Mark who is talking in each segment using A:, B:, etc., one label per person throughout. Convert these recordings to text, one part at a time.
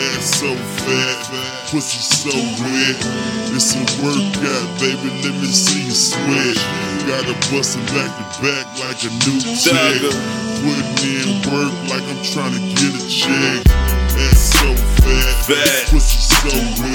A: Ass so fat, pussy so wet. It's a workout, baby, let me see you sweat. Gotta bust it back to back like a new check. Putting in work like I'm trying to get a check. Ass so fat, pussy so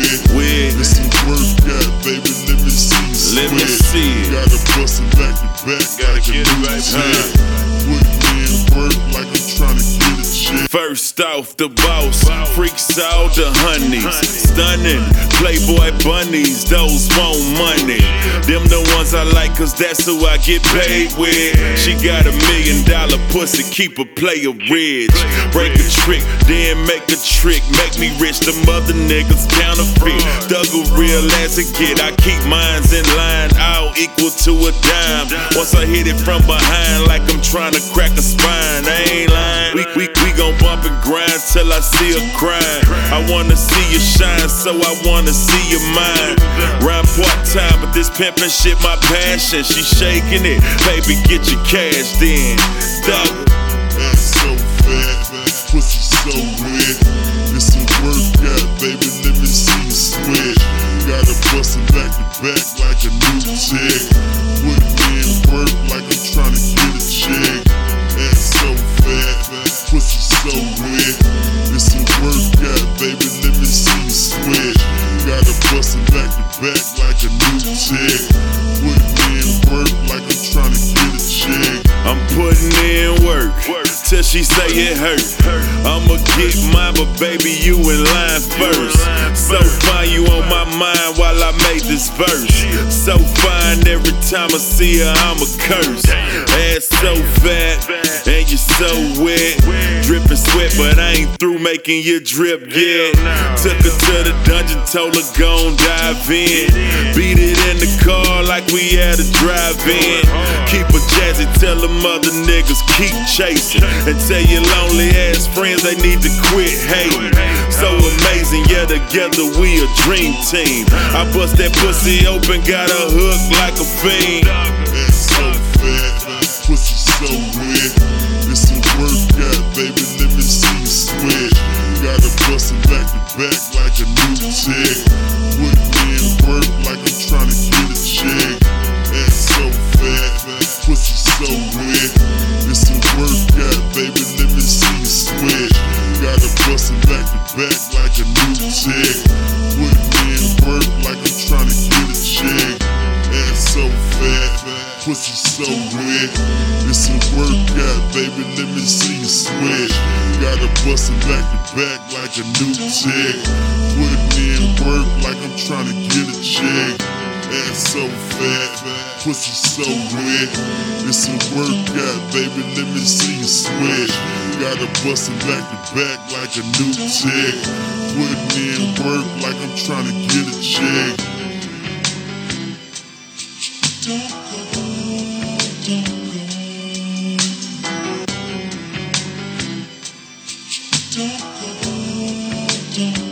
A: wet. It's a workout, baby, let me see you sweat.
B: Let me see it.
A: Gotta bust it back to back like a new check. Putting in work like I'm trying to get a check.
B: First off the boss, freaks all the honeys, stunning Playboy bunnies, those want money. Them the ones I like cause that's who I get paid with. She got $1 million pussy, keep a player rich. Break a trick, then make a trick, make me rich. Them other niggas counterfeit, thug a real as it get. I keep mines in line, all equal to a dime. Once I hit it from behind like I'm trying to crack a spine, I ain't lying. We gon' bump and grind till I see her crying. I wanna see you shine, so I wanna see your mind. Rhyme part-time, but this pimpin' shit my passion. She shaking it, baby, get your cash then. Thug.
A: Ass so fat, pussy so wet. It's a workout, baby, let me see you sweat. Gotta bust it back to back like a new check. Putting in work like I'm trying to get a check. Ass so fat, pussy so wet. It's a workout, baby, let me see you sweat. Gotta bust it back to back like a new check. Putting in work like I'm trying to get a check.
B: I'm putting in work till she say it hurt. I'ma get mine, but baby, you in line first. So fine, you on my mind while I make this verse. So fine, every time I see her, I'm a curse. Ass so fat, and you so wet. Drippin' sweat, but I ain't through making you drip yet. Took her to the dungeon, told her gon' dive in. Beat it in the car like we had a drive-in. Keep her jazzy, tell them other niggas keep chasing. And tell your lonely ass friends they need to quit hating. So amazing, yeah, together we a dream team. I bust that pussy open, got her hooked like a fiend.
A: Ass so fat, pussy so wet. It's a workout, baby, let me see you sweat. Gotta bust it back to back like a new check. Putting in work like I'm trying to get a check. Ass so fat, pussy so wet. It's a workout, baby, let me see you sweat. Gotta bust it back to back like a new check. Putting in work like I'm trying to get a check. Ass so fat, pussy so wet. It's a workout, baby, let me see you sweat. Gotta bust it back to back like a new check. Putting in work like I'm trying to get a check. Ass so fat, pussy so wet. It's a workout, baby, let me see you sweat. Gotta bust it back to back like a new check. Putting in work like I'm trying to get a check.
C: Don't go.